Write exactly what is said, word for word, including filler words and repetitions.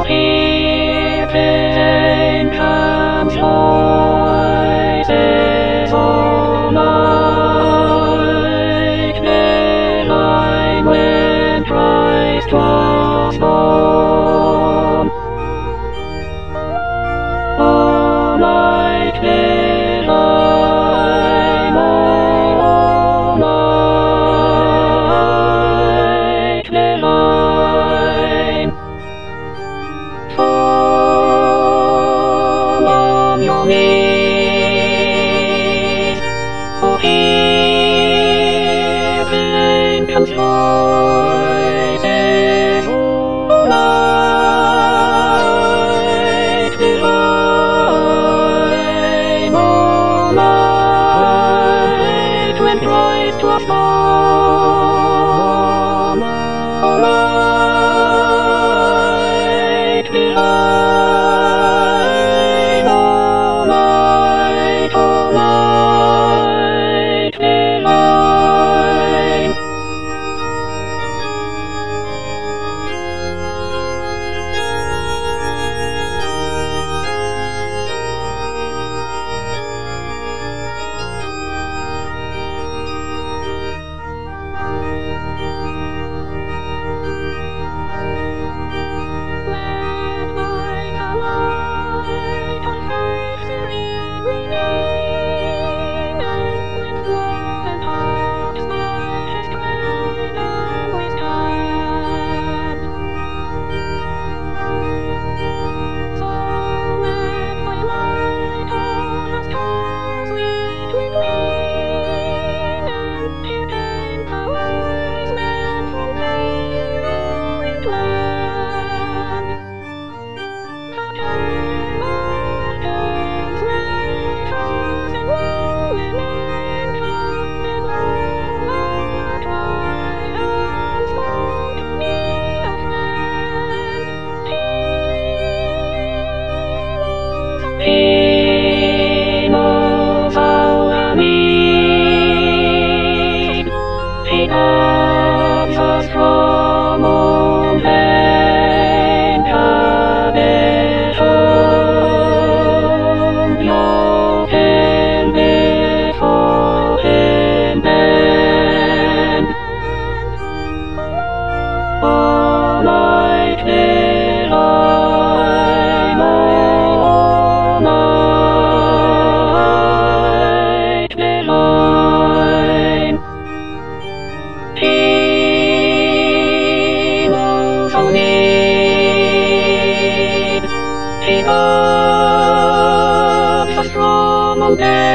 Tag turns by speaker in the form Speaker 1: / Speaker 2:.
Speaker 1: heaven comes voices all night, divine when Christ was born. All night divine, all night divine. Fall on your knees, oh heaven comes voices all night divine, all night when Christ was born, all night divine, all night, all night divine. He knows our need. He loves us from all pain. Come at home, your can before him bend. All night divine, all night divine. He knows our need. He loves us from all pain.